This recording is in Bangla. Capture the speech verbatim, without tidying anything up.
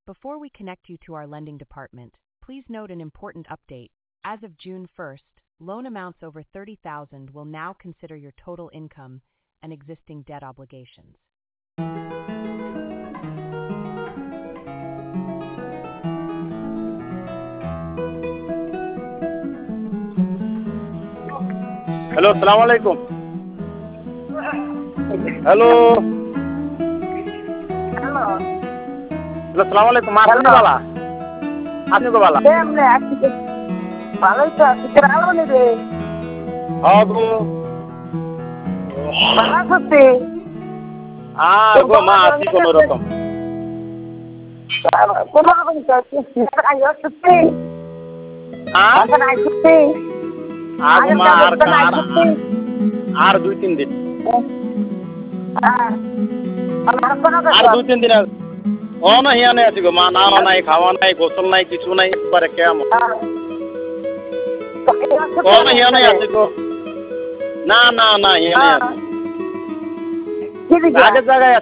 Before we connect you to our lending department, please note an important update. As of June first, loan amounts over thirty thousand will now consider your total income and existing debt obligations. Hello, assalamu alaikum. Hello. Hello. Hello, assalamu alaikum. Aapni bala. Aapni ko bala. Kemne aapni ko. Bala to aapni kiralo ni re. Ago. Bala sutti. Ah, go ma asi kono rokom. Kono rokom to. Ayo sutti. Ah? Asan ay sutti. Ago ma ar ar ar দুই তিন দিন। Ah. আমার কোন কথা। আর দুই তিন দিন ও না হিয়ানে আছি গো মা নাওয়া নাই খাওয়া নাই গোসল নাই কিছু নাই একবারে কেমন ও না হিয়ানে আছি গো না না না হিয়ানে আছি আগে জায়গায়